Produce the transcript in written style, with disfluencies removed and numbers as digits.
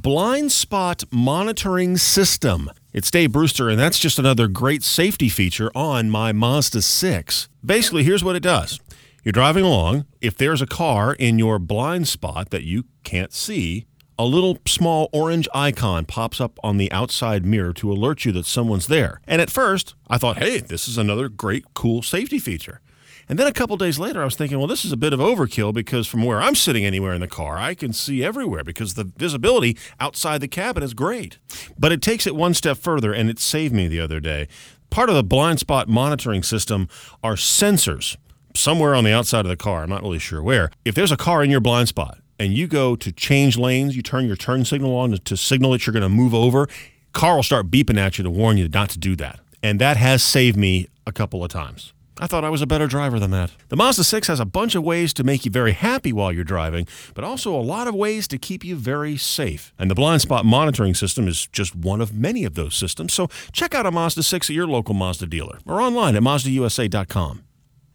blind spot monitoring system. It's Dave Brewster, and that's just another great safety feature on my Mazda 6. Basically, here's what it does. You're driving along. If there's a car in your blind spot that you can't see, a little small orange icon pops up on the outside mirror to alert you that someone's there. And at first, I thought, hey, this is another great, cool safety feature. And then a couple days later, I was thinking, well, this is a bit of overkill because from where I'm sitting anywhere in the car, I can see everywhere because the visibility outside the cabin is great. But it takes it one step further, and it saved me the other day. Part of the blind spot monitoring system are sensors somewhere on the outside of the car. I'm not really sure where. If there's a car in your blind spot and you go to change lanes, you turn your turn signal on to signal that you're going to move over, car will start beeping at you to warn you not to do that. And that has saved me a couple of times. I thought I was a better driver than that. The Mazda 6 has a bunch of ways to make you very happy while you're driving, but also a lot of ways to keep you very safe. And the blind spot monitoring system is just one of many of those systems. So check out a Mazda 6 at your local Mazda dealer or online at MazdaUSA.com.